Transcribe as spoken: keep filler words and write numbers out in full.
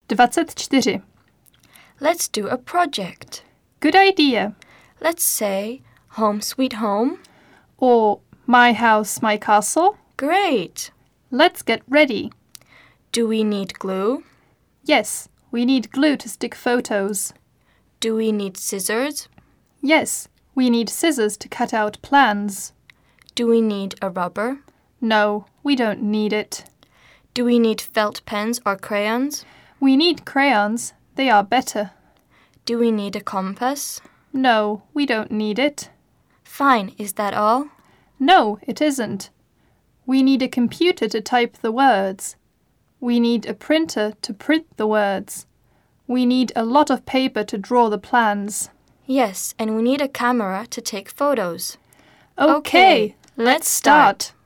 dvacet čtyři. Let's do a project. Good idea. Let's say Home Sweet Home. Or My House, My Castle. Great. Let's get ready. Do we need glue? Yes, we need glue to stick photos. Do we need scissors? Yes, we need scissors to cut out plans. Do we need a rubber? No, we don't need it. Do we need felt pens or crayons? We need crayons. They are better. Do we need a compass? No, we don't need it. Fine, is that all? No, it isn't. We need a computer to type the words. We need a printer to print the words. We need a lot of paper to draw the plans. Yes, and we need a camera to take photos. Okay, let's start.